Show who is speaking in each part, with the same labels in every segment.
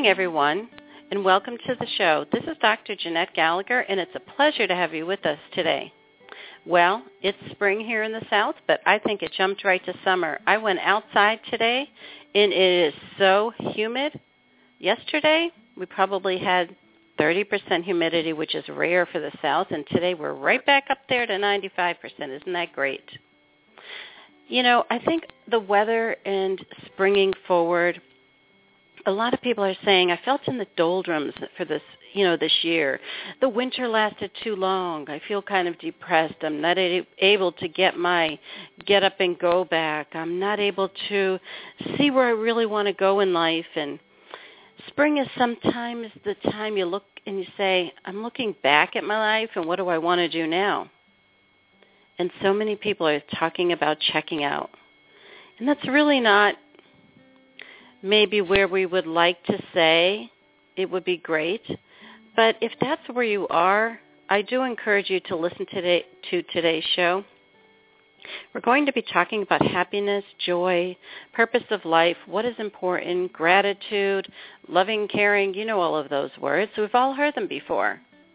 Speaker 1: morning, everyone, and welcome to the show. This is Dr. Jeanette Gallagher, and it's a pleasure to have you with us today. Well, it's spring here in the South, but I think it jumped right to summer. I went outside today, and it is so humid. Yesterday, we probably had 30% humidity, which is rare for the South, and today we're right back up there to 95%. Isn't that great? You know, I think the weather and springing forward, a lot of people are saying, I felt in the doldrums for this year. The winter lasted too long. I feel kind of depressed. I'm not able to get up and go back. I'm not able to see where I really want to go in life. And spring is sometimes the time you look and you say, I'm looking back at my life and what do I want to do now? And so many people are talking about checking out. And that's really not maybe where we would like to say it would be great. But if that's where you are, I do encourage you to listen to today's show. We're going to be talking about happiness, joy, purpose of life, what is important, gratitude, loving, caring. You know all of those words. We've all heard them before.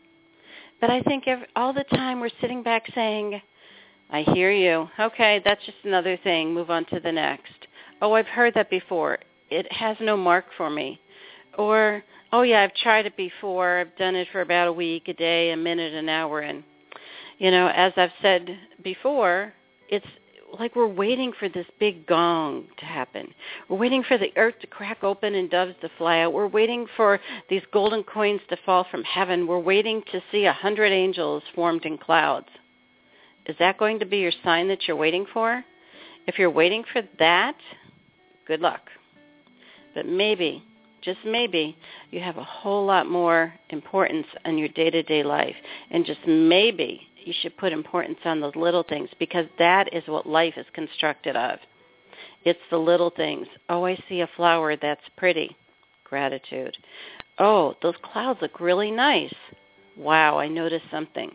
Speaker 1: But I think all the time we're sitting back saying, I hear you. Okay, that's just another thing. Move on to the next. Oh, I've heard that before. It has no mark for me. Or, oh, yeah, I've tried it before. I've done it for about a week, a day, a minute, an hour. And, you know, as I've said before, it's like we're waiting for this big gong to happen. We're waiting for the earth to crack open and doves to fly out. We're waiting for these golden coins to fall from heaven. We're waiting to see 100 angels formed in clouds. Is that going to be your sign that you're waiting for? If you're waiting for that, good luck. But maybe, just maybe, you have a whole lot more importance in your day-to-day life. And just maybe you should put importance on those little things because that is what life is constructed of. It's the little things. Oh, I see a flower that's pretty. Gratitude. Oh, those clouds look really nice. Wow, I noticed something.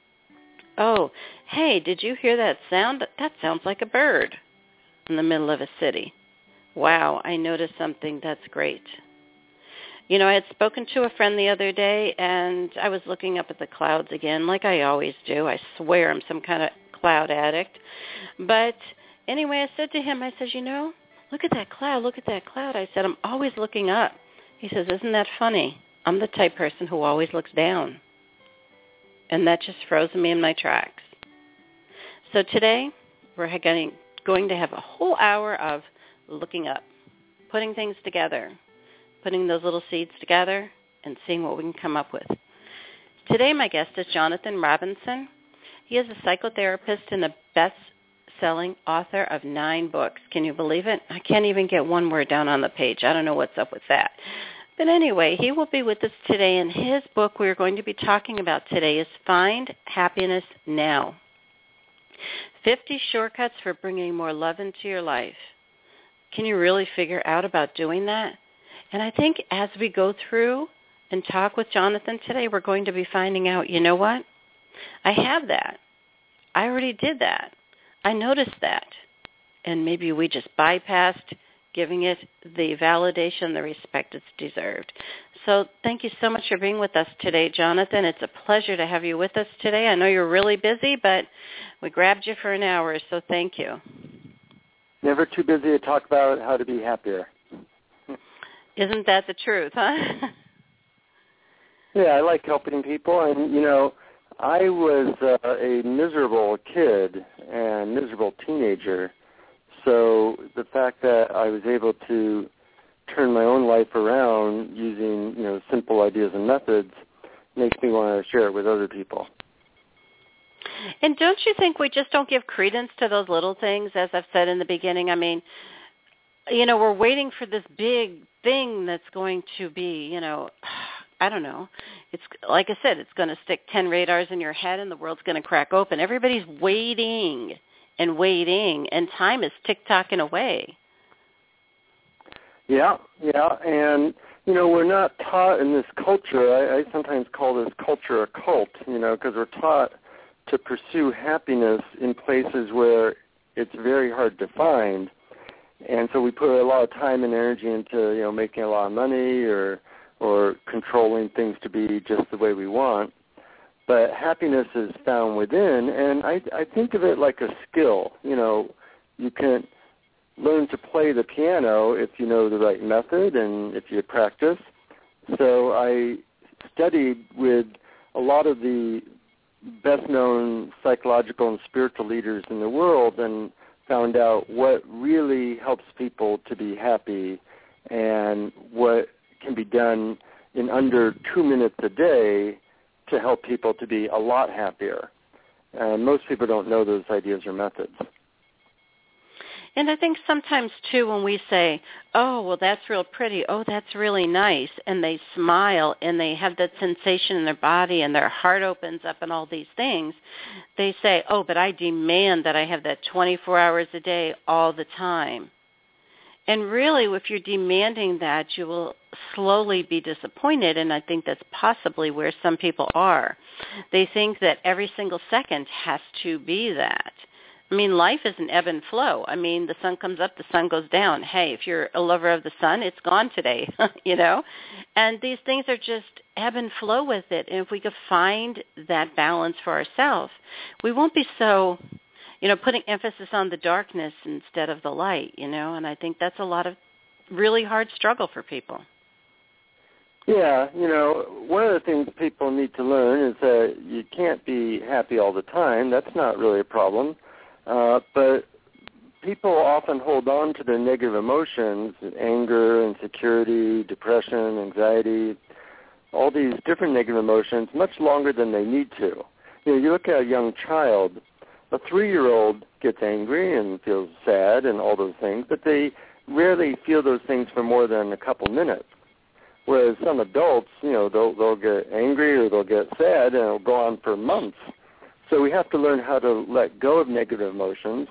Speaker 1: Oh, hey, did you hear that sound? That sounds like a bird in the middle of a city. Wow, I noticed something. That's great. You know, I had spoken to a friend the other day, and I was looking up at the clouds again, like I always do. I swear I'm some kind of cloud addict. But anyway, I said to him, I said, you know, look at that cloud, look at that cloud. I said, I'm always looking up. He says, isn't that funny? I'm the type person who always looks down. And that just froze me in my tracks. So today, we're going to have a whole hour of looking up, putting things together, putting those little seeds together, and seeing what we can come up with. Today, my guest is Jonathan Robinson. He is a psychotherapist and the best-selling author of 9 books. Can you believe it? I can't even get one word down on the page. I don't know what's up with that. But anyway, he will be with us today, and his book we're going to be talking about today is Find Happiness Now. 50 Shortcuts for Bringing More Love into Your Life. Can you really figure out about doing that? And I think as we go through and talk with Jonathan today, we're going to be finding out, you know what? I have that. I already did that. I noticed that. And maybe we just bypassed giving it the validation, the respect it's deserved. So thank you so much for being with us today, Jonathan. It's a pleasure to have you with us today. I know you're really busy, but we grabbed you for an hour, so thank you.
Speaker 2: Never too busy to talk about how to be happier.
Speaker 1: Isn't that the truth, huh?
Speaker 2: Yeah, I like helping people. And, you know, I was a miserable kid and miserable teenager. So the fact that I was able to turn my own life around using, you know, simple ideas and methods makes me want to share it with other people.
Speaker 1: And don't you think we just don't give credence to those little things, as I've said in the beginning? I mean, you know, we're waiting for this big thing that's going to be, you know, I don't know. It's like I said, it's going to stick 10 radars in your head and the world's going to crack open. Everybody's waiting and waiting, and time is tick-tocking away.
Speaker 2: Yeah, and, you know, we're not taught in this culture. I sometimes call this culture a cult, you know, because we're taught to pursue happiness in places where it's very hard to find. And so we put a lot of time and energy into, making a lot of money or controlling things to be just the way we want. But happiness is found within, and I think of it like a skill. You can learn to play the piano if you know the right method and if you practice. So I studied with a lot of the best-known psychological and spiritual leaders in the world and found out what really helps people to be happy and what can be done in under 2 minutes a day to help people to be a lot happier. And most people don't know those ideas or methods.
Speaker 1: And I think sometimes, too, when we say, oh, well, that's real pretty, oh, that's really nice, and they smile and they have that sensation in their body and their heart opens up and all these things, they say, oh, but I demand that I have that 24 hours a day all the time. And really, if you're demanding that, you will slowly be disappointed, and I think that's possibly where some people are. They think that every single second has to be that. I mean, life is an ebb and flow. I mean, the sun comes up, the sun goes down. Hey, if you're a lover of the sun, it's gone today, And these things are just ebb and flow with it. And if we could find that balance for ourselves, we won't be so, putting emphasis on the darkness instead of the light, And I think that's a lot of really hard struggle for people.
Speaker 2: Yeah, one of the things people need to learn is that you can't be happy all the time. That's not really a problem. But people often hold on to their negative emotions, anger, insecurity, depression, anxiety, all these different negative emotions much longer than they need to. You look at a young child, a 3-year-old gets angry and feels sad and all those things, but they rarely feel those things for more than a couple minutes. Whereas some adults, they'll get angry or they'll get sad and it'll go on for months. So we have to learn how to let go of negative emotions,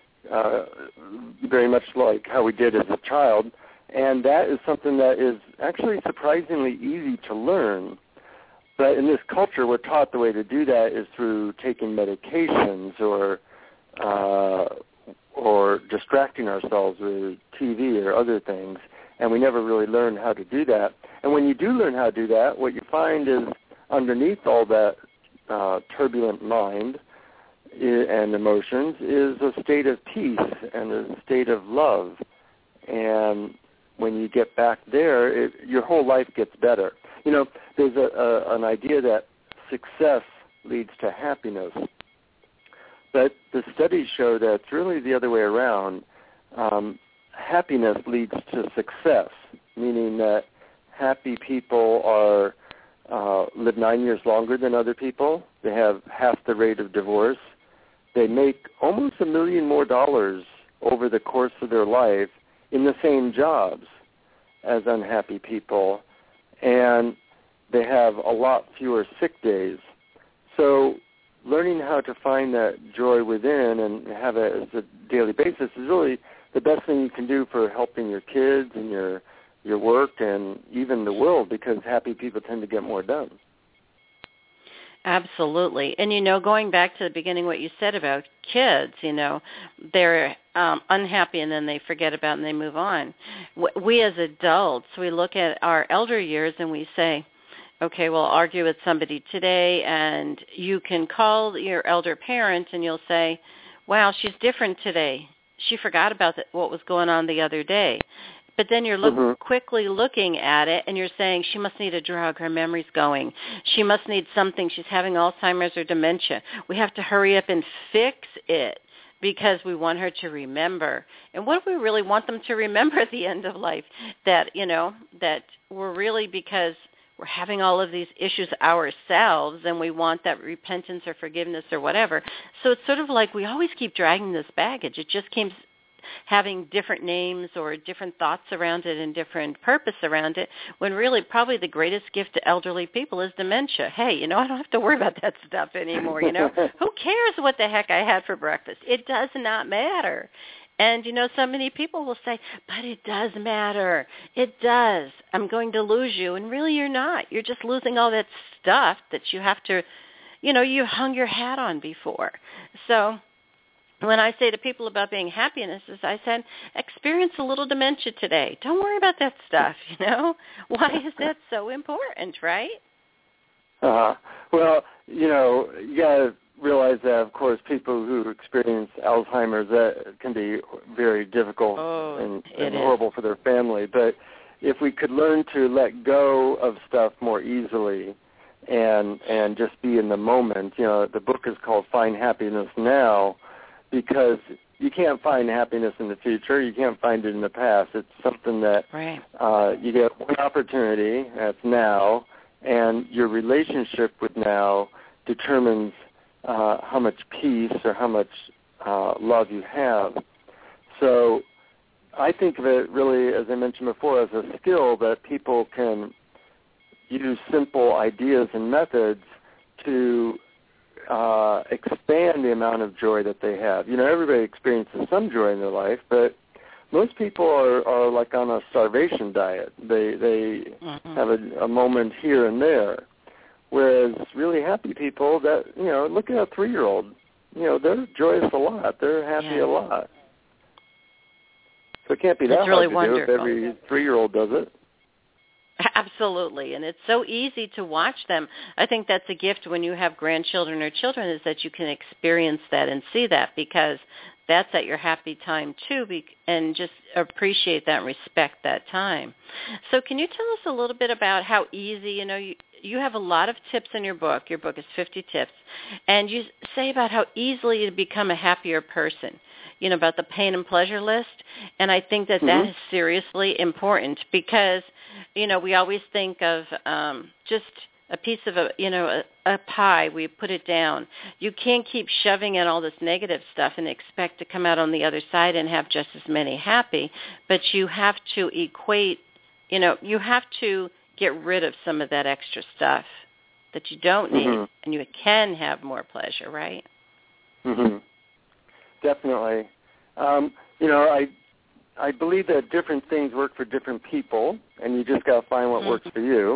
Speaker 2: very much like how we did as a child. And that is something that is actually surprisingly easy to learn. But in this culture, we're taught the way to do that is through taking medications or distracting ourselves with TV or other things. And we never really learn how to do that. And when you do learn how to do that, what you find is underneath all that turbulent mind and emotions is a state of peace and a state of love. And when you get back there, your whole life gets better. There's an idea that success leads to happiness. But the studies show that it's really the other way around. Happiness leads to success, meaning that happy people live 9 years longer than other people. They have half the rate of divorce. They make almost $1 million more over the course of their life in the same jobs as unhappy people, and they have a lot fewer sick days. So learning how to find that joy within and have it as a daily basis is really the best thing you can do for helping your kids and your work and even the world, because happy people tend to get more done.
Speaker 1: Absolutely. And, going back to the beginning, what you said about kids, they're unhappy and then they forget about it and they move on. We as adults, we look at our elder years and we say, okay, we'll argue with somebody today, and you can call your elder parent and you'll say, wow, she's different today. She forgot about what was going on the other day. But then you're quickly looking at it, and you're saying, she must need a drug. Her memory's going. She must need something. She's having Alzheimer's or dementia. We have to hurry up and fix it because we want her to remember. And what do we really want them to remember at the end of life? That, that we're really, because we're having all of these issues ourselves, and we want that repentance or forgiveness or whatever. So it's sort of like we always keep dragging this baggage. It just keeps having different names or different thoughts around it and different purpose around it, when really probably the greatest gift to elderly people is dementia. Hey, I don't have to worry about that stuff anymore, Who cares what the heck I had for breakfast? It does not matter. And, so many people will say, but it does matter. It does. I'm going to lose you. And really you're not. You're just losing all that stuff that you have to, you hung your hat on before. So when I say to people about being happiness is I said, experience a little dementia today. Don't worry about that stuff, you know. Why is that so important, right?
Speaker 2: Well, you know, you got to realize that, of course, people who experience Alzheimer's, that can be very difficult and horrible for their family. But if we could learn to let go of stuff more easily and just be in the moment, you know, the book is called Find Happiness Now, because you can't find happiness in the future. You can't find it in the past. It's something that you get one opportunity, that's now, and your relationship with now determines how much peace or how much love you have. So I think of it really, as I mentioned before, as a skill that people can use simple ideas and methods to expand the amount of joy that they have. You know, everybody experiences some joy in their life, but most people are like on a starvation diet. They have a moment here and there. Whereas really happy people, that, you know, look at a 3-year-old. You know, they're joyous a lot. They're happy a lot. So it can't be that hard to do if every 3-year-old does it.
Speaker 1: Absolutely, and it's so easy to watch them. I think that's a gift when you have grandchildren or children, is that you can experience that and see that, because that's at your happy time too, and just appreciate that and respect that time. So can you tell us a little bit about how easy, you know, you have a lot of tips in your book. Your book is 50 tips, and you say about how easily to become a happier person, you know, about the pain and pleasure list. And I think that that is seriously important, because, you know, we always think of just a piece of a pie, we put it down. You can't keep shoving in all this negative stuff and expect to come out on the other side and have just as many happy, but you have to equate, you know, you have to get rid of some of that extra stuff that you don't need, and you can have more pleasure, right?
Speaker 2: Definitely. You know, I believe that different things work for different people, and you just got to find what works for you.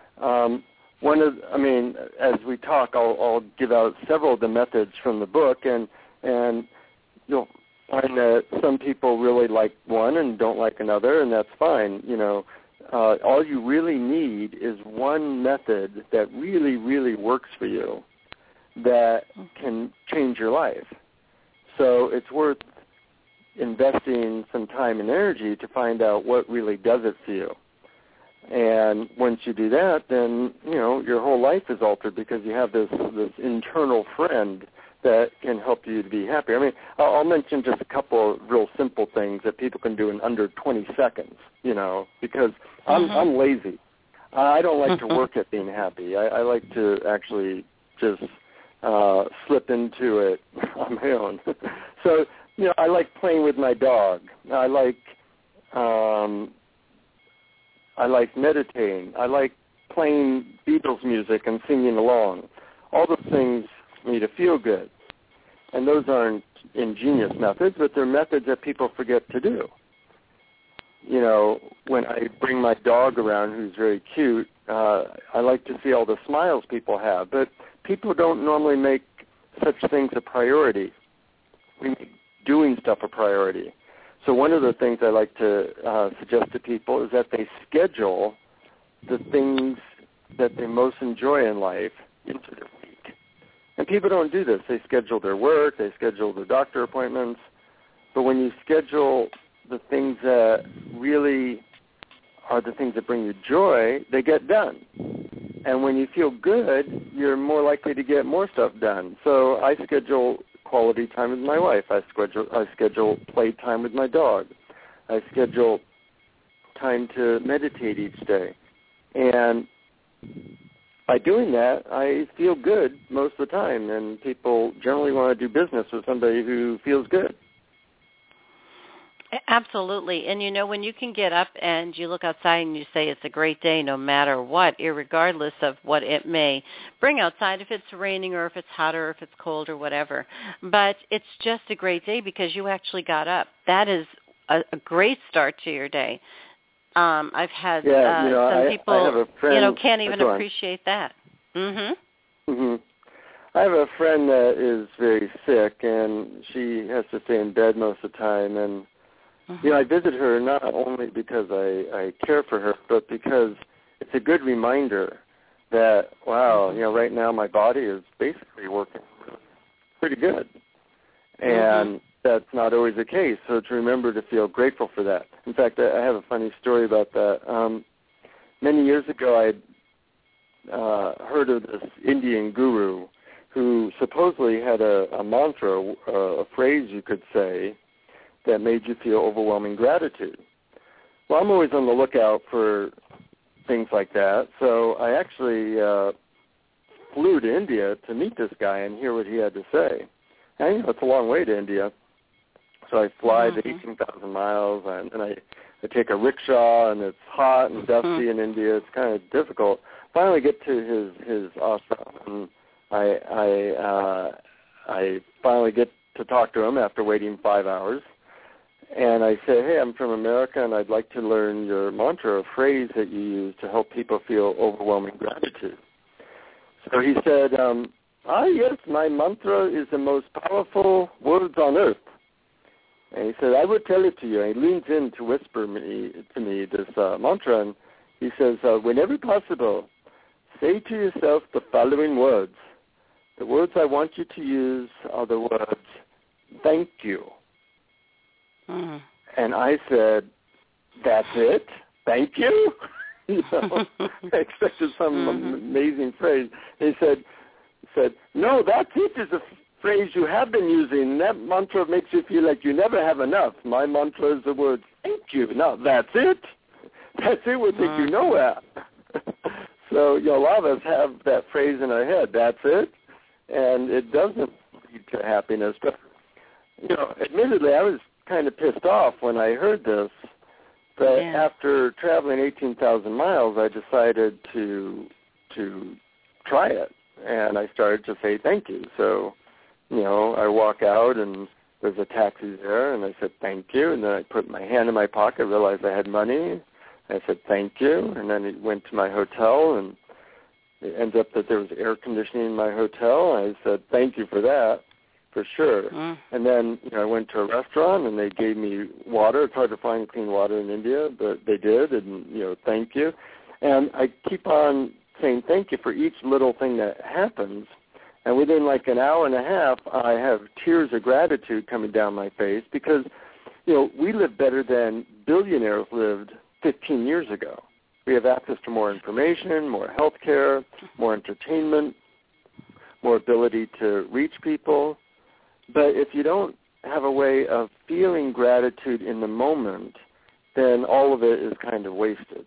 Speaker 2: As we talk, I'll give out several of the methods from the book, and you'll find that some people really like one and don't like another, and that's fine. You know, all you really need is one method that really, really works for you that can change your life. So it's worth investing some time and energy to find out what really does it for you. And once you do that, then, you know, your whole life is altered, because you have this internal friend that can help you to be happy. I mean, I'll mention just a couple of real simple things that people can do in under 20 seconds, you know, because I'm lazy. I don't like to work at being happy. I like to actually just slip into it on my own. So, you know, I like playing with my dog. I like meditating. I like playing Beatles music and singing along. All those things me to feel good. And those aren't ingenious methods, but they're methods that people forget to do. You know, when I bring my dog around, who's very cute, I like to see all the smiles people have. But people don't normally make such things a priority. We make doing stuff a priority. So one of the things I like to suggest to people is that they schedule the things that they most enjoy in life into their week. And people don't do this. They schedule their work, they schedule their doctor appointments. But when you schedule the things that really are the things that bring you joy, they get done. And when you feel good, you're more likely to get more stuff done. So I schedule quality time with my wife. I schedule play time with my dog. I schedule time to meditate each day. And by doing that, I feel good most of the time, and people generally want to do business with somebody who feels good.
Speaker 1: Absolutely. And, you know, when you can get up and you look outside and you say it's a great day no matter what, irregardless of what it may bring outside, if it's raining or if it's hot or if it's cold or whatever. But it's just a great day because you actually got up. That is a great start to your day. I've had some people,
Speaker 2: I have a friend,
Speaker 1: can't even appreciate that.
Speaker 2: I have a friend that is very sick, and she has to stay in bed most of the time. And I visit her not only because I care for her, but because it's a good reminder that, wow, right now my body is basically working pretty good. And that's not always the case. So to remember to feel grateful for that. In fact, I have a funny story about that. Many years ago, I heard of this Indian guru who supposedly had a mantra, a phrase you could say, that made you feel overwhelming gratitude. Well, I'm always on the lookout for things like that, so I actually flew to India to meet this guy and hear what he had to say. And it's a long way to India, so I fly the 18,000 miles, and I take a rickshaw, and it's hot and dusty in India. It's kind of difficult. Finally get to his ashram, and I finally get to talk to him after waiting 5 hours. And I say, hey, I'm from America, and I'd like to learn your mantra, a phrase that you use to help people feel overwhelming gratitude. So he said, yes, my mantra is the most powerful words on earth. And he said, I would tell it to you. And he leans in to whisper to me this mantra, and he says, whenever possible, say to yourself the following words. The words I want you to use are the words, thank you. And I said, that's it? Thank you? I expected some amazing phrase. And he said, no, that's it is a phrase you have been using. That mantra makes you feel like you never have enough. My mantra is the word thank you. No, that's it. That's it will take you nowhere. So a lot of us have that phrase in our head, that's it, and it doesn't lead to happiness. But, admittedly, I was kind of pissed off when I heard this, but after traveling 18,000 miles, I decided to try it, and I started to say thank you. So, I walk out, and there's a taxi there, and I said thank you, and then I put my hand in my pocket, realized I had money. I said thank you, and then it went to my hotel, and it ended up that there was air conditioning in my hotel, and I said thank you for that. For sure. And then I went to a restaurant, and they gave me water. It's hard to find clean water in India, but they did, and, thank you. And I keep on saying thank you for each little thing that happens. And within like an hour and a half, I have tears of gratitude coming down my face because, we live better than billionaires lived 15 years ago. We have access to more information, more health care, more entertainment, more ability to reach people. But if you don't have a way of feeling gratitude in the moment, then all of it is kind of wasted.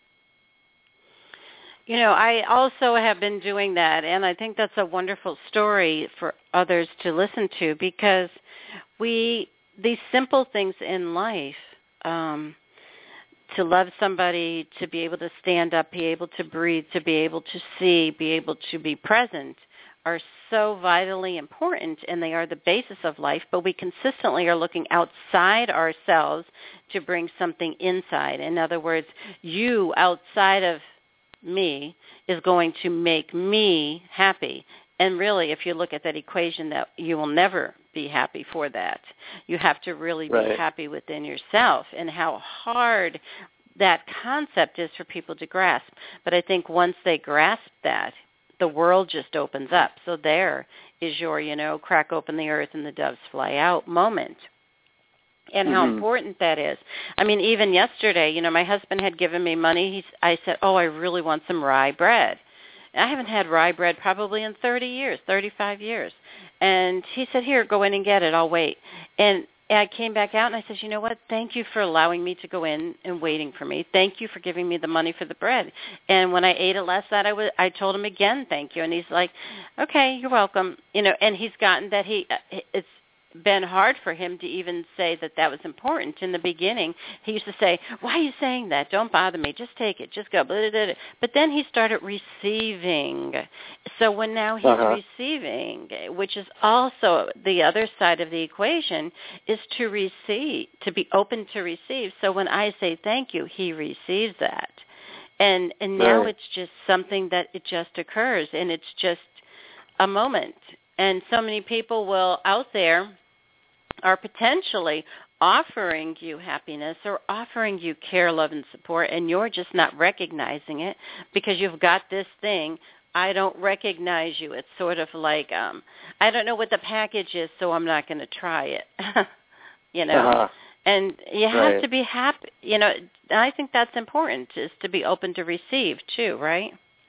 Speaker 1: I also have been doing that, and I think that's a wonderful story for others to listen to because these simple things in life, to love somebody, to be able to stand up, be able to breathe, to be able to see, be able to be present, are so vitally important, and they are the basis of life, but we consistently are looking outside ourselves to bring something inside. In other words, you outside of me is going to make me happy. And really, if you look at that equation, that you will never be happy for that. You have to really be happy within yourself, and how hard that concept is for people to grasp. But I think once they grasp that, the world just opens up. So there is your, crack open the earth and the doves fly out moment. And how important that is. I mean, even yesterday, my husband had given me money. I said, I really want some rye bread. I haven't had rye bread probably in 30 years, 35 years. And he said, here, go in and get it. I'll wait. And I came back out and I said, you know what? Thank you for allowing me to go in and waiting for me. Thank you for giving me the money for the bread. And when I ate it last night, I told him again, thank you. And he's like, okay, you're welcome. And he's gotten that it's been hard for him to even say that was important. In the beginning, he used to say, why are you saying that? Don't bother me. Just take it. Just go. Blah, blah, blah. But then he started receiving. So when now he's receiving, which is also the other side of the equation, is to receive, to be open to receive. So when I say thank you, he receives that. And now it's just something that it just occurs, and it's just a moment. And so many people out there are potentially offering you happiness or offering you care, love, and support, and you're just not recognizing it because you've got this thing, I don't recognize you. It's sort of like, I don't know what the package is, so I'm not going to try it,
Speaker 2: Uh-huh.
Speaker 1: And you have to be happy. I think that's important, is to be open to receive too, right?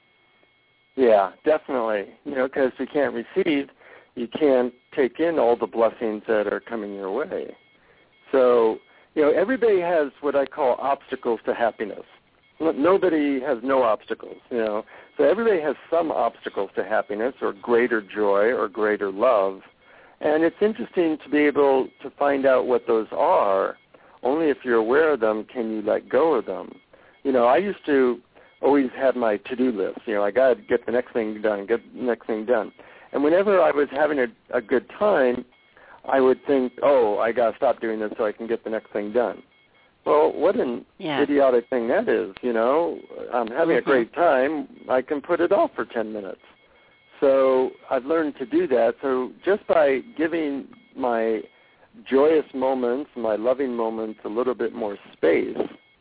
Speaker 2: Yeah, definitely. Because if you can't receive, you can't take in all the blessings that are coming your way. So, everybody has what I call obstacles to happiness. Nobody has no obstacles, So everybody has some obstacles to happiness or greater joy or greater love. And it's interesting to be able to find out what those are. Only if you're aware of them can you let go of them. I used to always have my to-do list. I got to get the next thing done, And whenever I was having a good time, I would think, I got to stop doing this so I can get the next thing done. Well, what an idiotic thing that is, I'm having a great time. I can put it off for 10 minutes. So I've learned to do that. So just by giving my joyous moments, my loving moments a little bit more space,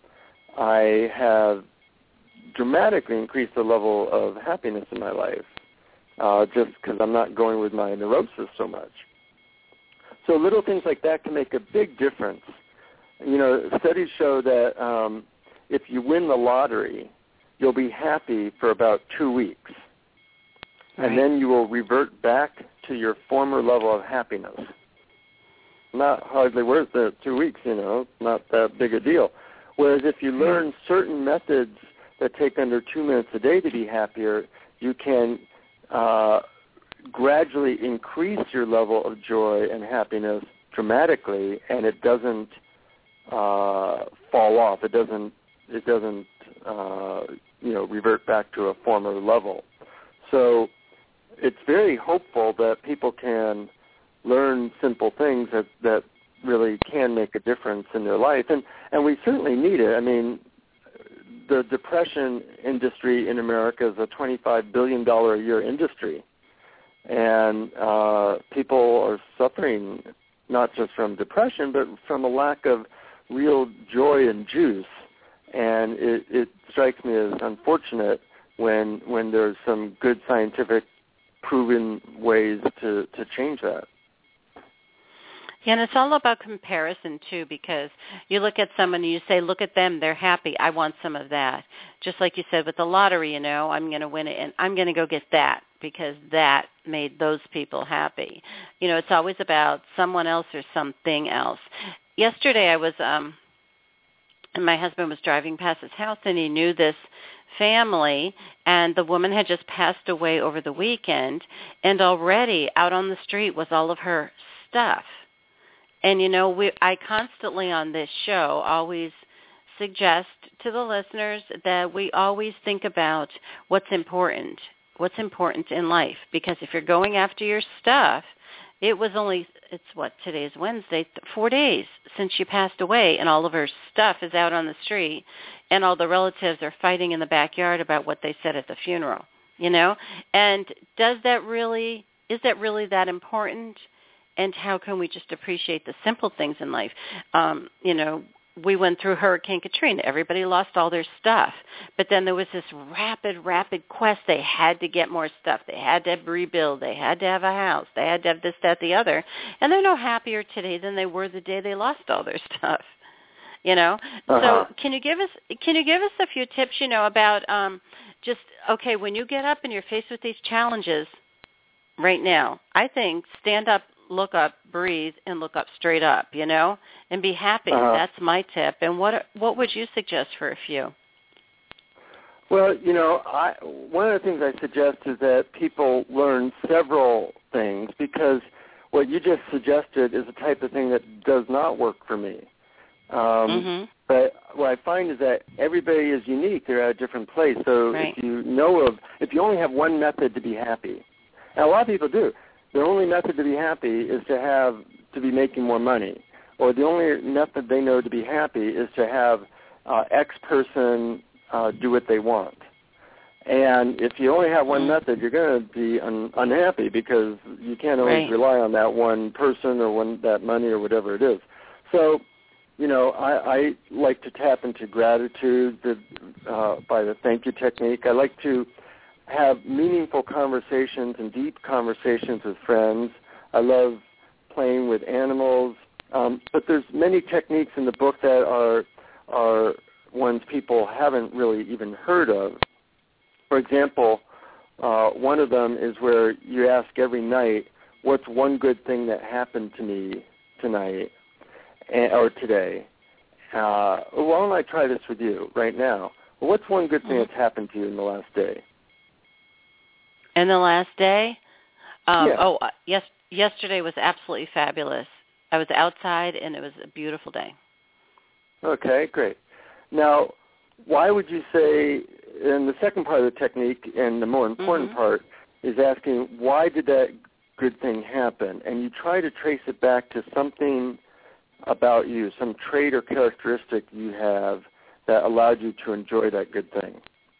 Speaker 2: I have dramatically increased the level of happiness in my life, just because I'm not going with my neurosis so much. So little things like that can make a big difference. Studies show that if you win the lottery, you'll be happy for about 2 weeks.
Speaker 1: Right.
Speaker 2: And then you will revert back to your former level of happiness. Not hardly worth the 2 weeks, not that big a deal. Whereas if you learn certain methods that take under 2 minutes a day to be happier, you can gradually increase your level of joy and happiness dramatically, and it doesn't fall off. It doesn't revert back to a former level. So it's very hopeful that people can learn simple things that really can make a difference in their life. And we certainly need it. I mean, the depression industry in America is a $25 billion a year industry. And people are suffering not just from depression, but from a lack of real joy and juice. And it strikes me as unfortunate when there's some good scientific proven ways to change that.
Speaker 1: Yeah, and it's all about comparison, too, because you look at someone and you say, look at them, they're happy, I want some of that. Just like you said with the lottery, I'm going to win it, and I'm going to go get that because that made those people happy. It's always about someone else or something else. Yesterday I was, and my husband was driving past his house, and he knew this family, and the woman had just passed away over the weekend, and already out on the street was all of her stuff. And, I constantly on this show always suggest to the listeners that we always think about what's important in life. Because if you're going after your stuff, today's Wednesday, 4 days since she passed away, and all of her stuff is out on the street, and all the relatives are fighting in the backyard about what they said at the funeral, And is that really that important? And how can we just appreciate the simple things in life? We went through Hurricane Katrina. Everybody lost all their stuff. But then there was this rapid quest. They had to get more stuff. They had to rebuild. They had to have a house. They had to have this, that, the other. And they're no happier today than they were the day they lost all their stuff. So can you give us a few tips, about when you get up and you're faced with these challenges right now, I think stand up, look up, breathe, and look up straight up, and be happy. That's my tip. And what would you suggest for a few?
Speaker 2: Well, one of the things I suggest is that people learn several things, because what you just suggested is the type of thing that does not work for me. But what I find is that everybody is unique. They're at a different place. So
Speaker 1: right.
Speaker 2: if you only have one method to be happy, and a lot of people do, their only method to be happy is to be making more money, or the only method they know to be happy is to have X person do what they want. And if you only have one method, you're going to be unhappy because you can't always rely on that one person or that money or whatever it is. So, I like to tap into gratitude by the thank you technique. I like to have meaningful conversations and deep conversations with friends. I love playing with animals. But there's many techniques in the book that are ones people haven't really even heard of. For example, one of them is where you ask every night, what's one good thing that happened to me tonight or today? Why don't I try this with you right now? Well, what's one good thing that's happened to you in the last day?
Speaker 1: In the last day? Yesterday was absolutely fabulous. I was outside, and it was a beautiful day.
Speaker 2: Okay, great. Now, why would you say, and the second part of the technique, and the more important part, is asking, why did that good thing happen? And you try to trace it back to something about you, some trait or characteristic you have that allowed you to enjoy that good thing.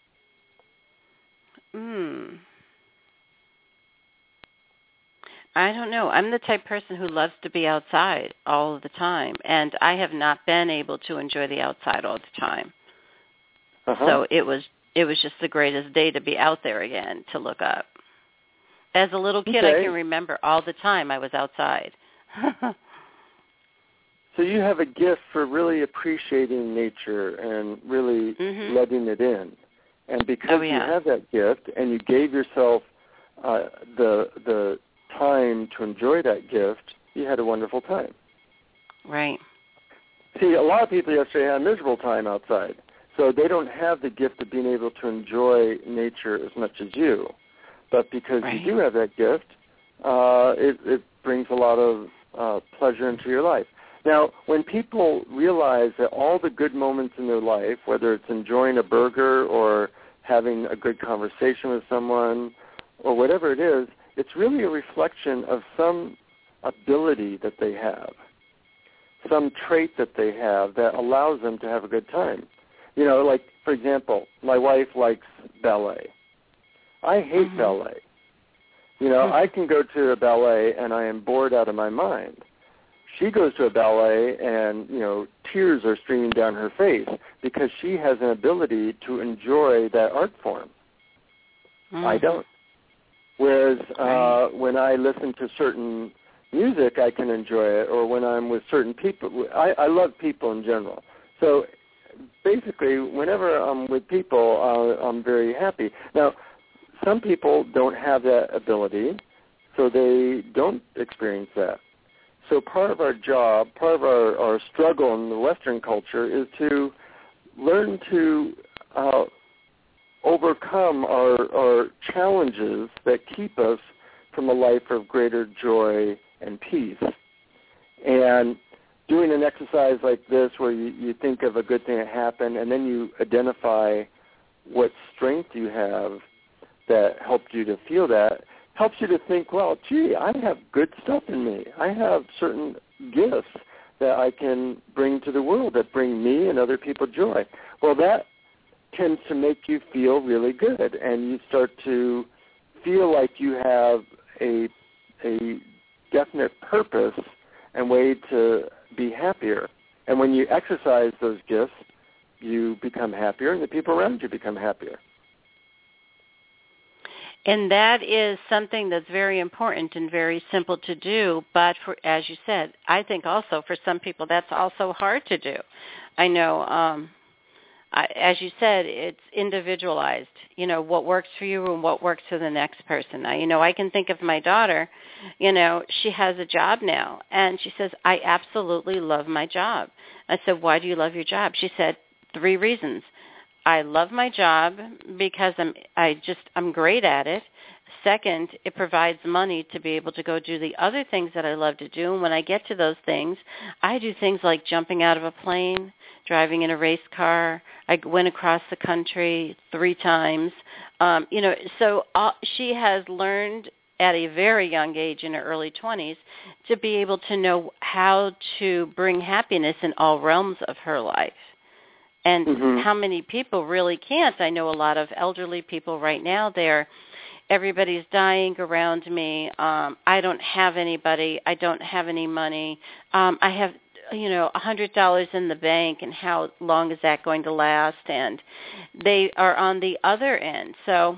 Speaker 1: I don't know. I'm the type of person who loves to be outside all of the time, and I have not been able to enjoy the outside all the time. So it was just the greatest day to be out there again, to look up. As a little kid, I can remember all the time I was outside.
Speaker 2: So you have a gift for really appreciating nature and really letting it in. And because you have that gift and you gave yourself the time to enjoy that gift, you had a wonderful time.
Speaker 1: Right.
Speaker 2: See, a lot of people yesterday had a miserable time outside. So they don't have the gift of being able to enjoy nature as much as you. But because you do have that gift, it brings a lot of pleasure into your life. Now, when people realize that all the good moments in their life, whether it's enjoying a burger or having a good conversation with someone or whatever it is, it's really a reflection of some ability that they have, some trait that they have that allows them to have a good time. Like, for example, my wife likes ballet. I hate ballet. I can go to a ballet and I am bored out of my mind. She goes to a ballet and, tears are streaming down her face because she has an ability to enjoy that art form. I don't. Whereas when I listen to certain music, I can enjoy it, or when I'm with certain people. I love people in general. So basically, whenever I'm with people, I'm very happy. Now, some people don't have that ability, so they don't experience that. So part of our job, part of our struggle in the Western culture is to learn to overcome our challenges that keep us from a life of greater joy and peace. And doing an exercise like this where you think of a good thing that happened and then you identify what strength you have that helped you to feel that, helps you to think, well, gee, I have good stuff in me. I have certain gifts that I can bring to the world that bring me and other people joy. Well, that tends to make you feel really good, and you start to feel like you have a definite purpose and way to be happier. And when you exercise those gifts, you become happier, and the people around you become happier.
Speaker 1: And that is something that's very important and very simple to do, but for, as you said, I think also for some people that's also hard to do. I know, as you said, it's individualized, what works for you and what works for the next person. Now, I can think of my daughter, she has a job now, and she says, I absolutely love my job. I said, why do you love your job? She said, 3 reasons. I love my job because I'm great at it. Second, it provides money to be able to go do the other things that I love to do. And when I get to those things, I do things like jumping out of a plane, driving in a race car. I went across the country 3 times. So she has learned at a very young age, in her early 20s, to be able to know how to bring happiness in all realms of her life. And how many people really can't? I know a lot of elderly people right now, everybody's dying around me. I don't have anybody. I don't have any money. I have, $100 in the bank, and how long is that going to last? And they are on the other end. So,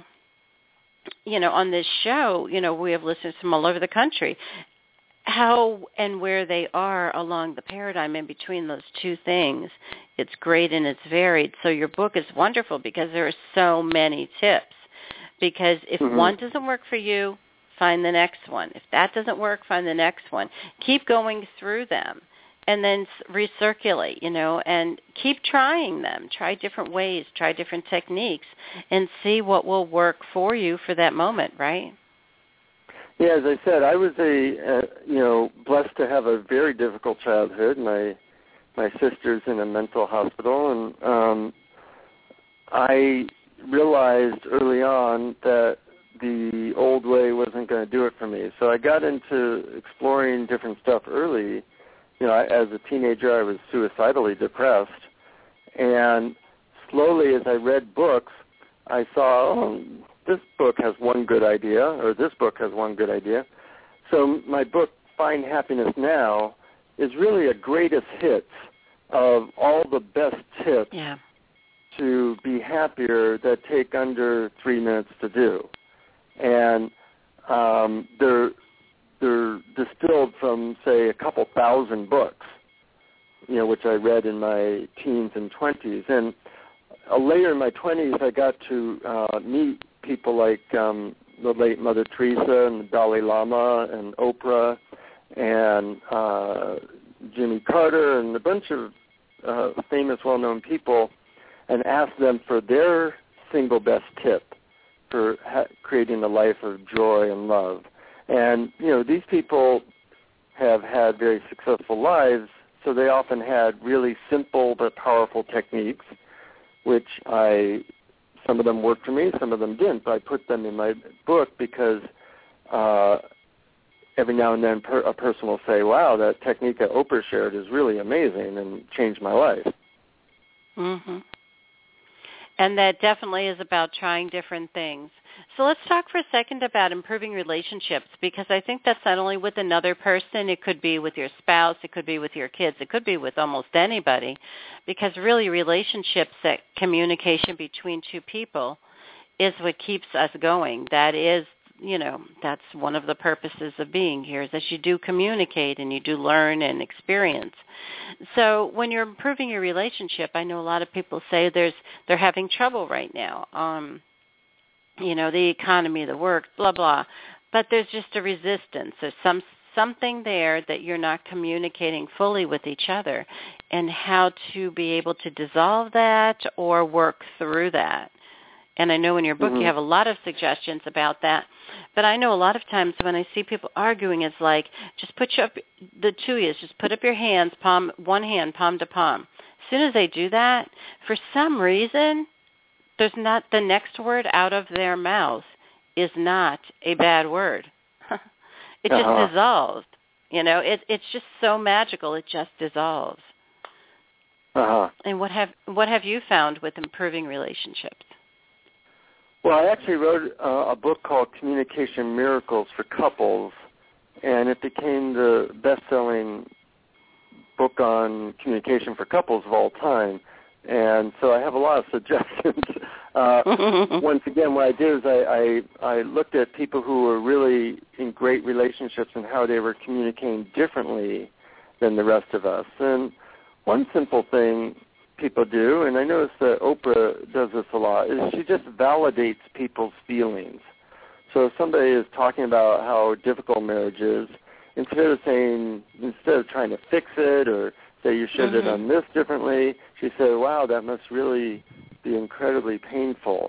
Speaker 1: on this show, we have listeners from all over the country. How and where they are along the paradigm in between those two things, it's great and it's varied. So your book is wonderful because there are so many tips. Because if one doesn't work for you, find the next one. If that doesn't work, find the next one. Keep going through them and then recirculate, and keep trying them. Try different ways, try different techniques, and see what will work for you for that moment, right?
Speaker 2: Yeah, as I said, I was blessed to have a very difficult childhood. My sister's in a mental hospital, and I realized early on that the old way wasn't going to do it for me. So I got into exploring different stuff early. As a teenager, I was suicidally depressed, and slowly, as I read books, I saw, this book has one good idea, or this book has one good idea. So my book, Find Happiness Now, is really a greatest hits of all the best tips to be happier that take under 3 minutes to do. And they're distilled from, say, a couple thousand books, which I read in my teens and 20s. And later in my 20s, I got to meet people like the late Mother Teresa and the Dalai Lama and Oprah and Jimmy Carter and a bunch of famous, well-known people, and asked them for their single best tip for creating a life of joy and love. And, these people have had very successful lives, so they often had really simple but powerful techniques, which some of them worked for me, some of them didn't. But I put them in my book because every now and then a person will say, wow, that technique that Oprah shared is really amazing and changed my life.
Speaker 1: Mm-hmm. And that definitely is about trying different things. So let's talk for a second about improving relationships, because I think that's not only with another person. It could be with your spouse. It could be with your kids. It could be with almost anybody, because really relationships, that communication between two people, is what keeps us going. That is, that's one of the purposes of being here, is that you do communicate and you do learn and experience. So when you're improving your relationship, I know a lot of people say they're having trouble right now. The economy, the work, blah, blah. But there's just a resistance. There's something there that you're not communicating fully with each other, and how to be able to dissolve that or work through that. And I know in your book you have a lot of suggestions about that. But I know a lot of times when I see people arguing, it's like, just put up your hands, one hand, palm to palm. As soon as they do that, for some reason, there's not, the next word out of their mouth is not a bad word. It just dissolves. It's just so magical. It just dissolves. And what have you found with improving relationships?
Speaker 2: Well, I actually wrote a book called Communication Miracles for Couples, and it became the best-selling book on communication for couples of all time. And so I have a lot of suggestions. Once again, what I did is I looked at people who were really in great relationships and how they were communicating differently than the rest of us. And one simple thing people do, and I notice that Oprah does this a lot, is she just validates people's feelings. So if somebody is talking about how difficult marriage is, instead of trying to fix it or say you should have done this differently, she said, wow, that must really be incredibly painful,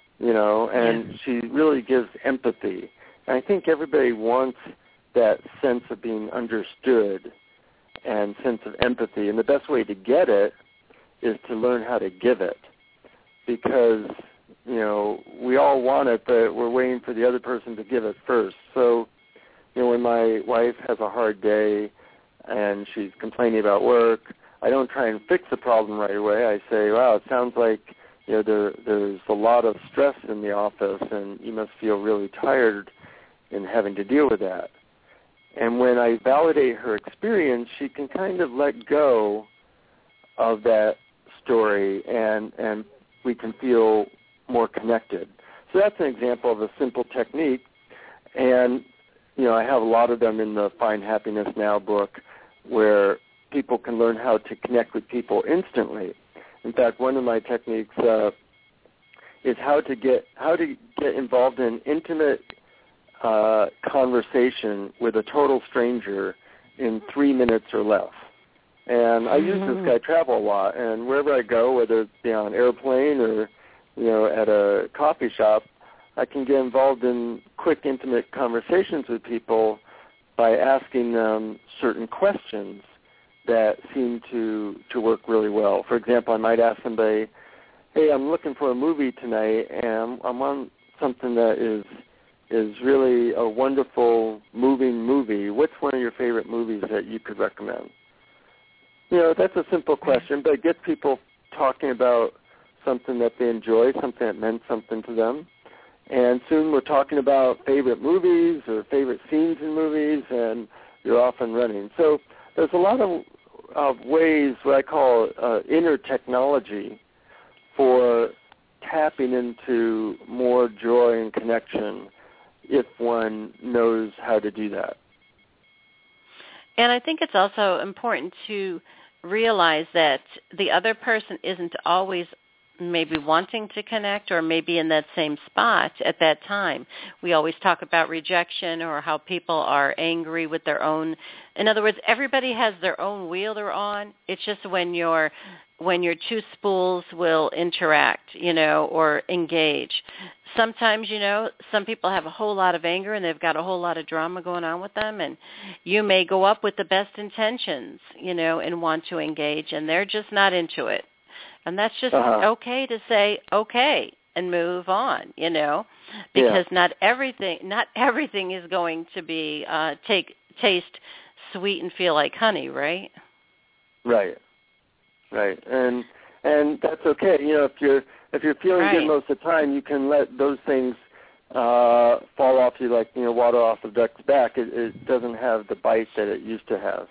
Speaker 2: and she really gives empathy. And I think everybody wants that sense of being understood and sense of empathy, and the best way to get it is to learn how to give it, because, we all want it, but we're waiting for the other person to give it first. So, when my wife has a hard day and she's complaining about work, I don't try and fix the problem right away. I say, wow, it sounds like there's a lot of stress in the office, and you must feel really tired in having to deal with that. And when I validate her experience, she can kind of let go of that story, and we can feel more connected. So that's an example of a simple technique. And, I have a lot of them in the Find Happiness Now book where people can learn how to connect with people instantly. In fact, one of my techniques is how to get involved in intimate conversation with a total stranger in 3 minutes or less. And I use this 'cause I travel a lot, and wherever I go, whether it be on an airplane or at a coffee shop, I can get involved in quick, intimate conversations with people by asking them certain questions that seem to work really well. For example, I might ask somebody, hey, I'm looking for a movie tonight, and I'm on something that is really a wonderful, moving movie. What's one of your favorite movies that you could recommend? That's a simple question, but it gets people talking about something that they enjoy, something that meant something to them. And soon we're talking about favorite movies or favorite scenes in movies, and you're off and running. So there's a lot of ways, what I call inner technology, for tapping into more joy and connection if one knows how to do that.
Speaker 1: And I think it's also important to realize that the other person isn't always maybe wanting to connect or maybe in that same spot at that time. We always talk about rejection or how people are angry with their own. In other words, everybody has their own wheel they're on. It's just when your two spools will interact, or engage. Sometimes, some people have a whole lot of anger and they've got a whole lot of drama going on with them, and you may go up with the best intentions, and want to engage, and they're just not into it. And that's just okay to say okay and move on, because not everything is going to be taste sweet and feel like honey, right?
Speaker 2: Right. And that's okay. If you're feeling good most of the time, you can let those things fall off you like water off a duck's back. It doesn't have the bite that it used to have.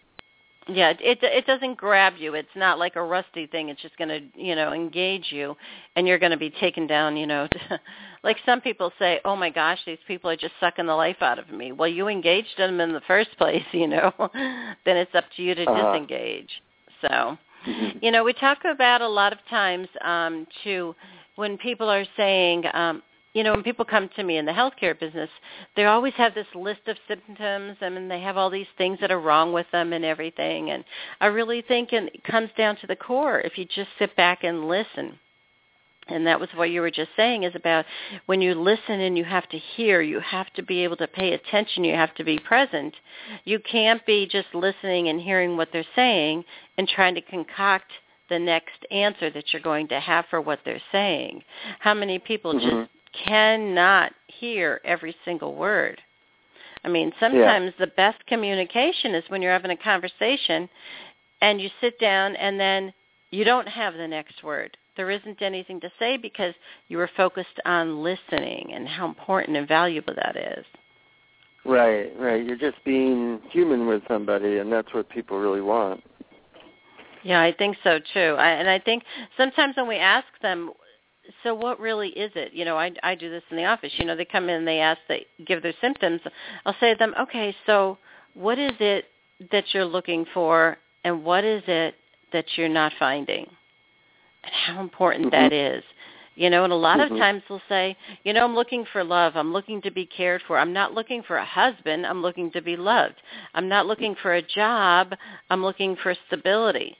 Speaker 1: Yeah, it doesn't grab you. It's not like a rusty thing. It's just going to, engage you, and you're going to be taken down, like some people say, oh, my gosh, these people are just sucking the life out of me. Well, you engaged them in the first place, then it's up to you to disengage. So, we talk about a lot of times, too, when people are saying, when people come to me in the healthcare business, they always have this list of symptoms, and they have all these things that are wrong with them and everything. And I really think it comes down to the core. If you just sit back and listen, and that was what you were just saying, is about when you listen and you have to hear, you have to be able to pay attention, you have to be present. You can't be just listening and hearing what they're saying and trying to concoct the next answer that you're going to have for what they're saying. How many people just cannot hear every single word? I mean, sometimes the best communication is when you're having a conversation and you sit down and then you don't have the next word. There isn't anything to say because you were focused on listening and how important and valuable that is.
Speaker 2: Right. You're just being human with somebody, and that's what people really want.
Speaker 1: Yeah, I think so, too. And I think sometimes when we ask them, so what really is it? I do this in the office. They come in and they give their symptoms. I'll say to them, okay, so what is it that you're looking for, and what is it that you're not finding? And how important that is. And a lot of times they'll say, I'm looking for love. I'm looking to be cared for. I'm not looking for a husband. I'm looking to be loved. I'm not looking for a job. I'm looking for stability.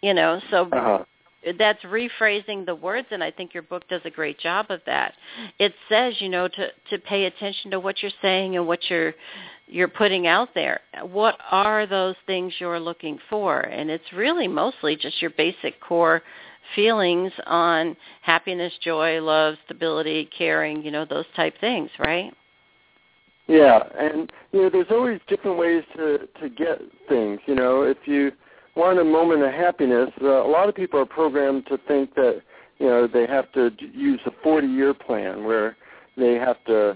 Speaker 1: So that's rephrasing the words, and I think your book does a great job of that. It says, to pay attention to what you're saying and what you're putting out there. What are those things you're looking for? And it's really mostly just your basic core feelings on happiness, joy, love, stability, caring, those type things, right? Yeah,
Speaker 2: and there's always different ways to get things. want a moment of happiness, a lot of people are programmed to think that, they have to use a 40-year plan where they have to,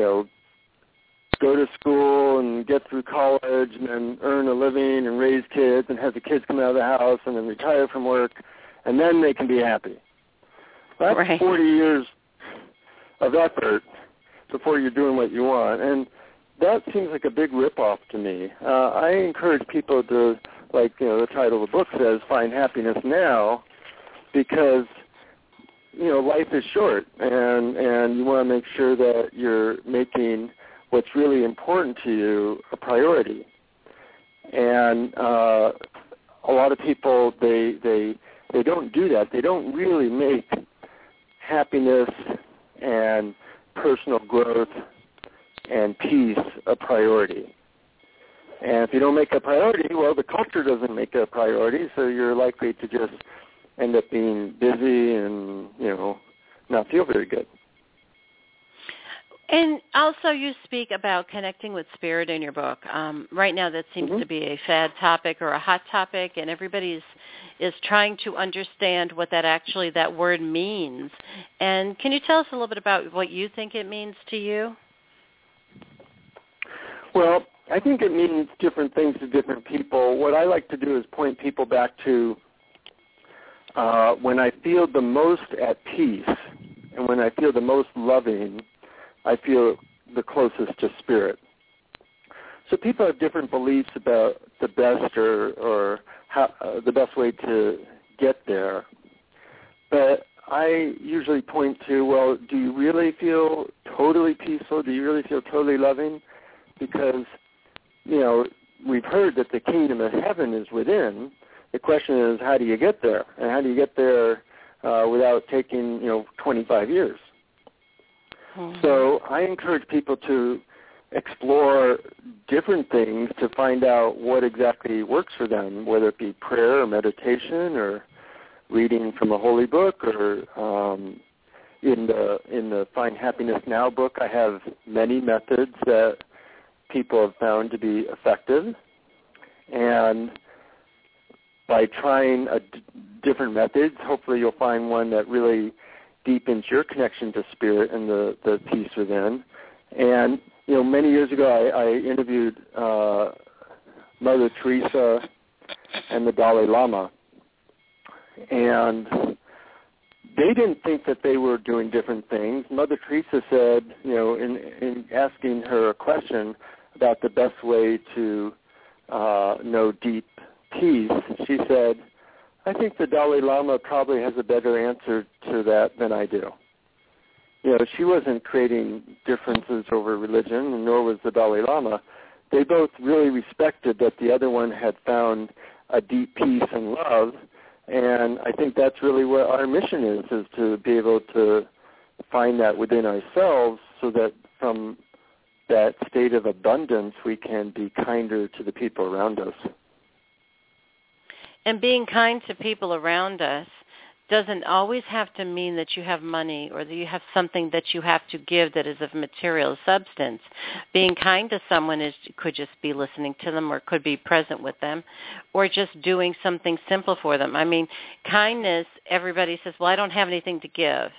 Speaker 2: go to school and get through college and then earn a living and raise kids and have the kids come out of the house and then retire from work, and then they can be happy. That's
Speaker 1: right.
Speaker 2: 40 years of effort before you're doing what you want, and that seems like a big ripoff to me. I encourage people to, like the title of the book says, find happiness now, because life is short, and you want to make sure that you're making what's really important to you a priority. And a lot of people, they don't do that. They don't really make happiness and personal growth and peace a priority. And if you don't make a priority, well, the culture doesn't make it a priority, so you're likely to just end up being busy and, not feel very good.
Speaker 1: And also you speak about connecting with spirit in your book. Right now that seems to be a fad topic or a hot topic, and everybody is trying to understand what that word means. And can you tell us a little bit about what you think it means to you?
Speaker 2: Well, I think it means different things to different people. What I like to do is point people back to when I feel the most at peace and when I feel the most loving, I feel the closest to spirit. So people have different beliefs about the best or how, the best way to get there. But I usually point to, well, do you really feel totally peaceful? Do you really feel totally loving? Because, we've heard that the kingdom of heaven is within. The question is, how do you get there? And how do you get there without taking, 25 years? Mm-hmm. So I encourage people to explore different things to find out what exactly works for them, whether it be prayer or meditation or reading from a holy book or in the Find Happiness Now book, I have many methods that people have found to be effective. And by trying different methods, hopefully you'll find one that really deepens your connection to spirit and the peace within. And, many years ago I interviewed Mother Teresa and the Dalai Lama. And they didn't think that they were doing different things. Mother Teresa said, in asking her a question about the best way to know deep peace, she said, I think the Dalai Lama probably has a better answer to that than I do. She wasn't creating differences over religion, and nor was the Dalai Lama. They both really respected that the other one had found a deep peace and love, and I think that's really what our mission is to be able to find that within ourselves so that from that state of abundance we can be kinder to the people around us.
Speaker 1: And being kind to people around us doesn't always have to mean that you have money or that you have something that you have to give that is of material substance. Being kind to someone could just be listening to them or could be present with them or just doing something simple for them. I mean, kindness, everybody says, well, I don't have anything to give,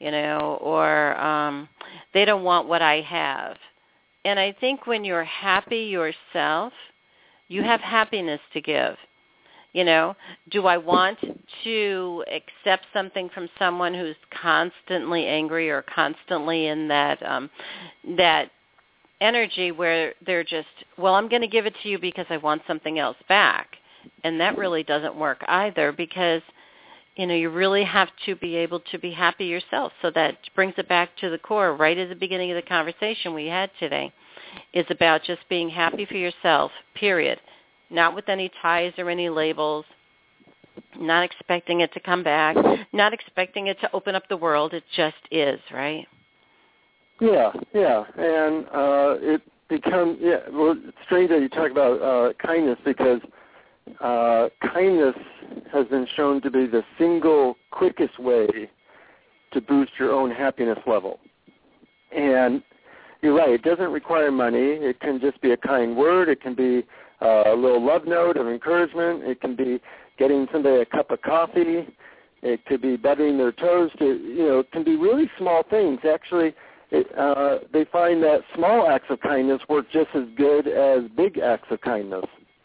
Speaker 1: or they don't want what I have. And I think when you're happy yourself, you have happiness to give. Do I want to accept something from someone who's constantly angry or constantly in that that energy where they're just, well, I'm going to give it to you because I want something else back. And that really doesn't work either because, you really have to be able to be happy yourself. So that brings it back to the core right at the beginning of the conversation we had today. It's about just being happy for yourself, period. Not with any ties or any labels, not expecting it to come back, not expecting it to open up the world. It just is, right?
Speaker 2: Yeah. And it becomes, well, it's strange that you talk about kindness because kindness has been shown to be the single quickest way to boost your own happiness level. And, you're right. It doesn't require money. It can just be a kind word. It can be a little love note of encouragement. It can be getting somebody a cup of coffee. It could be buttering their toast. It can be really small things. Actually, they find that small acts of kindness work just as good as big acts of kindness.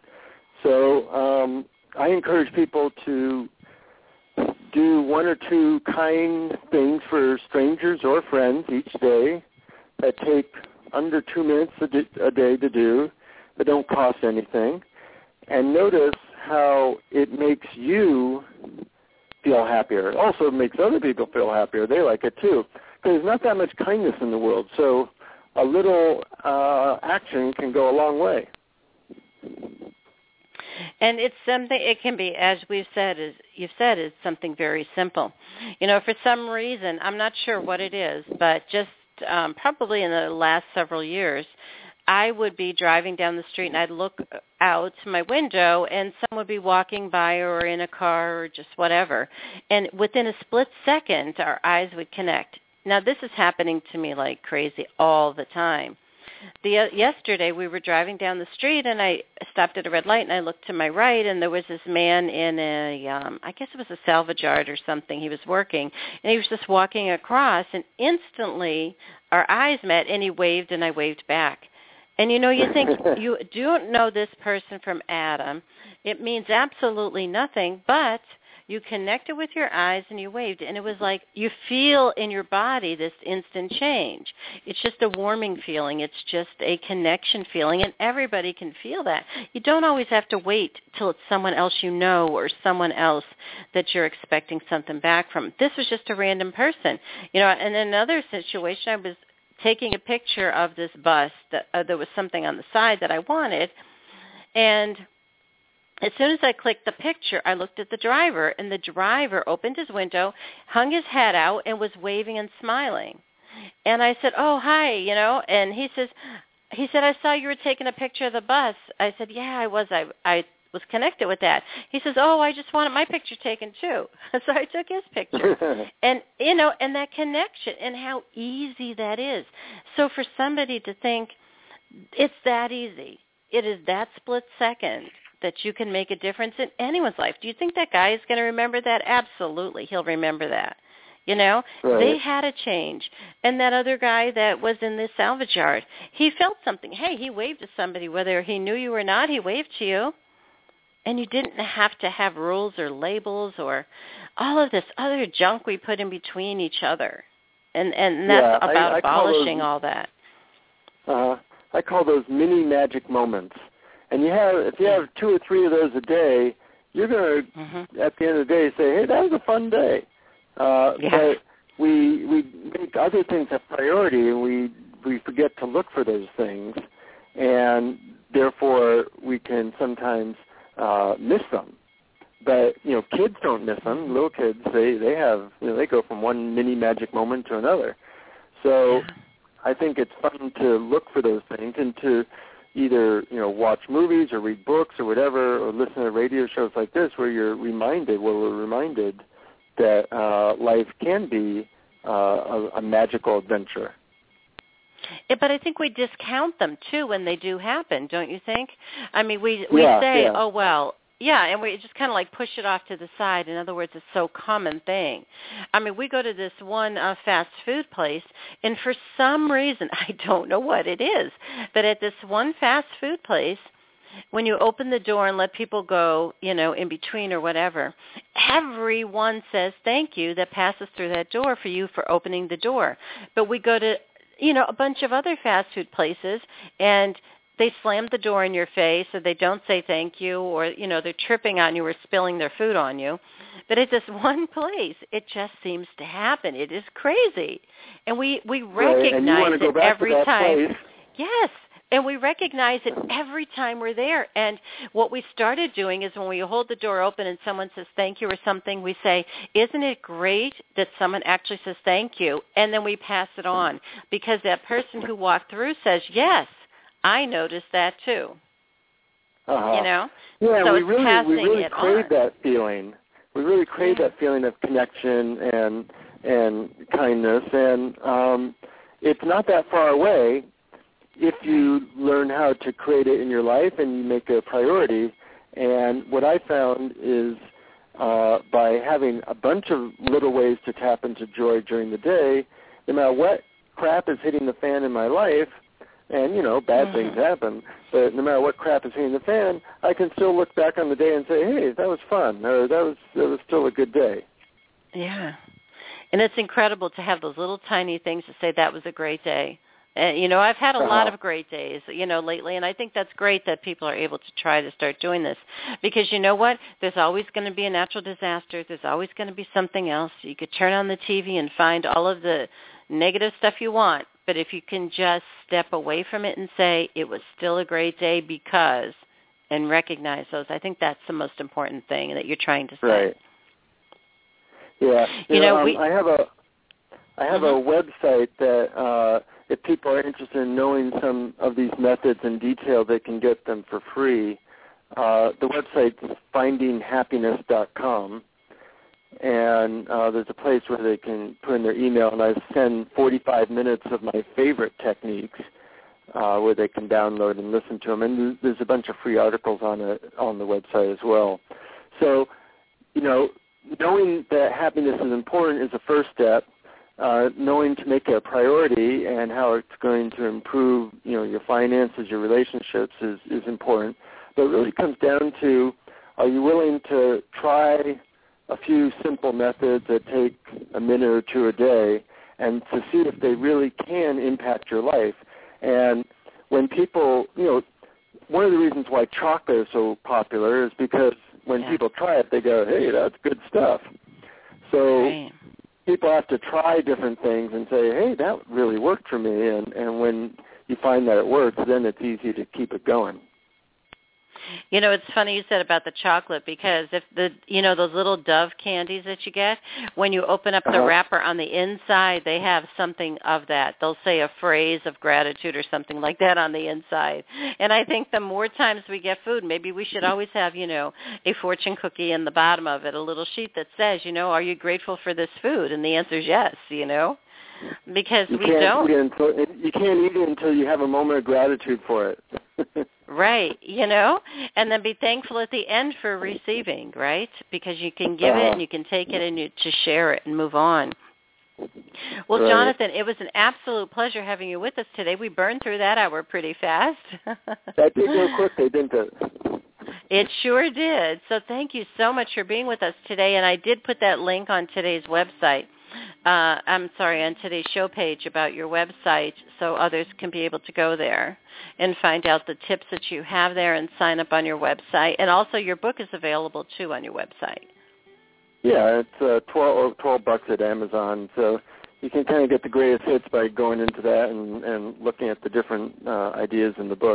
Speaker 2: So I encourage people to do one or two kind things for strangers or friends each day that take under 2 minutes a day to do, that don't cost anything. And notice how it makes you feel happier. It also makes other people feel happier. They like it too. Because there's not that much kindness in the world, so a little action can go a long way.
Speaker 1: And it's something, it can be, as you've said, it's something very simple. For some reason, I'm not sure what it is, but just probably in the last several years, I would be driving down the street and I'd look out my window and someone would be walking by or in a car or just whatever. And within a split second, our eyes would connect. Now, this is happening to me like crazy all the time. Yesterday, we were driving down the street, and I stopped at a red light, and I looked to my right, and there was this man in I guess it was a salvage yard or something. He was working, and he was just walking across, and instantly our eyes met, and he waved, and I waved back. And, you think you don't know this person from Adam. It means absolutely nothing, but you connected with your eyes and you waved, and it was like you feel in your body this instant change. It's just a warming feeling. It's just a connection feeling, and everybody can feel that. You don't always have to wait till it's someone else you know or someone else that you're expecting something back from. This was just a random person. And in another situation, I was taking a picture of this bus. There was something on the side that I wanted, and as soon as I clicked the picture, I looked at the driver, and the driver opened his window, hung his head out, and was waving and smiling. And I said, "Oh, hi," and he said, "I saw you were taking a picture of the bus." I said, "Yeah, I was. I was connected with that." He says, "Oh, I just wanted my picture taken too." So I took his picture. And, and that connection and how easy that is. So for somebody to think it's that easy, it is that split second that you can make a difference in anyone's life. Do you think that guy is going to remember that? Absolutely. He'll remember that. Right. They had a change. And that other guy that was in the salvage yard, he felt something. Hey, he waved to somebody, whether he knew you or not, he waved to you. And you didn't have to have rules or labels or all of this other junk we put in between each other. And that's about abolishing all that.
Speaker 2: I call those mini magic moments. And if you have 2 or 3 of those a day, you're going to, at the end of the day, say, hey, that was a fun day. But we make other things a priority, and we forget to look for those things, and therefore we can sometimes miss them. But kids don't miss them. Little kids, they have they go from one mini magic moment to another. So I think it's fun to look for those things and to either watch movies or read books or whatever, or listen to radio shows like this where we're reminded that life can be a magical adventure.
Speaker 1: But I think we discount them too when they do happen, don't you think? I mean, we say, oh well, and we just kind of like push it off to the side. In other words, it's so common thing. I mean, we go to this one fast food place, and for some reason, I don't know what it is, but at this one fast food place, when you open the door and let people go, in between or whatever, everyone says thank you that passes through that door for you for opening the door. But we go to, a bunch of other fast food places, and they slam the door in your face, or they don't say thank you, or, they're tripping on you or spilling their food on you. But at this one place, it just seems to happen. It is crazy. And we recognize it every time.
Speaker 2: Place.
Speaker 1: Yes. And we recognize it every time we're there. And what we started doing is when we hold the door open and someone says thank you or something, we say, isn't it great that someone actually says thank you? And then we pass it on because that person who walked through says, yes, I noticed that too.
Speaker 2: Yeah,
Speaker 1: so
Speaker 2: we really crave that feeling. We really crave that feeling of connection and kindness. And it's not that far away if you learn how to create it in your life and you make it a priority. And what I found is by having a bunch of little ways to tap into joy during the day, no matter what crap is hitting the fan in my life, and, bad things happen, but no matter what crap is hitting the fan, I can still look back on the day and say, hey, that was fun, or that was still a good day.
Speaker 1: Yeah. And it's incredible to have those little tiny things to say that was a great day. I've had a lot of great days, lately, and I think that's great that people are able to try to start doing this because you know what? There's always going to be a natural disaster. There's always going to be something else. You could turn on the TV and find all of the negative stuff you want, but if you can just step away from it and say it was still a great day because, and recognize those, I think that's the most important thing that you're trying to say.
Speaker 2: Right. Yeah. I have a website that if people are interested in knowing some of these methods in detail, they can get them for free. The website is findinghappiness.com, and there's a place where they can put in their email, and I send 45 minutes of my favorite techniques where they can download and listen to them. And there's a bunch of free articles on the website as well. So, knowing that happiness is important is the first step. Knowing to make it a priority and how it's going to improve, your finances, your relationships is important. But it really comes down to, are you willing to try a few simple methods that take a minute or two a day and to see if they really can impact your life? And when people, one of the reasons why chocolate is so popular is because when people try it, they go, hey, that's good stuff. So people have to try different things and say, hey, that really worked for me. And when you find that it works, then it's easy to keep it going.
Speaker 1: It's funny you said about the chocolate because if those little Dove candies that you get, when you open up the wrapper on the inside, they have something of that. They'll say a phrase of gratitude or something like that on the inside. And I think the more times we get food, maybe we should always have, a fortune cookie in the bottom of it, a little sheet that says, are you grateful for this food? And the answer is yes, because you can't
Speaker 2: eat it until you have a moment of gratitude for it.
Speaker 1: Right, and then be thankful at the end for receiving, right? Because you can give it and you can take it and to share it and move on. Well, right. Jonathan, it was an absolute pleasure having you with us today. We burned through that hour pretty fast.
Speaker 2: That did go quickly, didn't it?
Speaker 1: It sure did. So thank you so much for being with us today. And I did put that link on today's website. On today's show page about your website so others can be able to go there and find out the tips that you have there and sign up on your website. And also your book is available, too, on your website.
Speaker 2: Yeah, it's $12 at Amazon. So you can kind of get the greatest hits by going into that and looking at the different ideas in the book.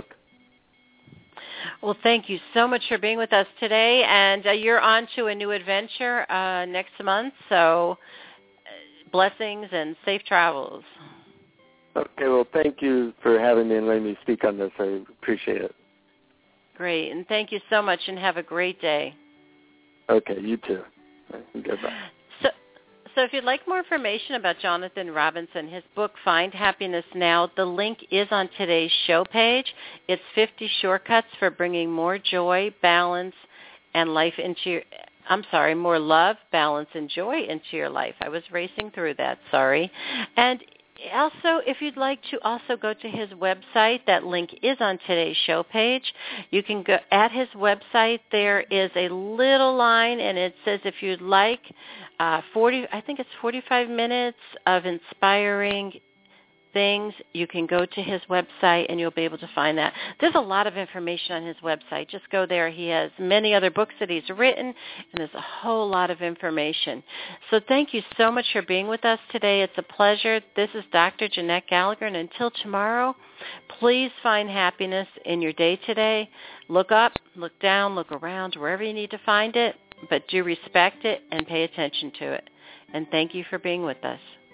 Speaker 1: Well, thank you so much for being with us today. And you're on to a new adventure next month, so blessings and safe travels.
Speaker 2: Okay, well, thank you for having me and letting me speak on this. I appreciate it.
Speaker 1: Great, and thank you so much, and have a great day.
Speaker 2: Okay, you too. Goodbye.
Speaker 1: So if you'd like more information about Jonathan Robinson, his book, Find Happiness Now, the link is on today's show page. It's 50 shortcuts for bringing more joy, balance, and life into your... more love, balance, and joy into your life. I was racing through that, sorry. And also, if you'd like to also go to his website, that link is on today's show page. You can go at his website. There is a little line, and it says if you'd like 45 minutes of inspiring things, you can go to his website and you'll be able to find that. There's a lot of information on his website. Just go there. He has many other books that he's written, and there's a whole lot of information. So thank you so much for being with us today. It's a pleasure. This is Dr. Jeanette Gallagher, and until tomorrow, please find happiness in your day today. Look up, look down, look around, wherever you need to find it, but do respect it and pay attention to it. And thank you for being with us.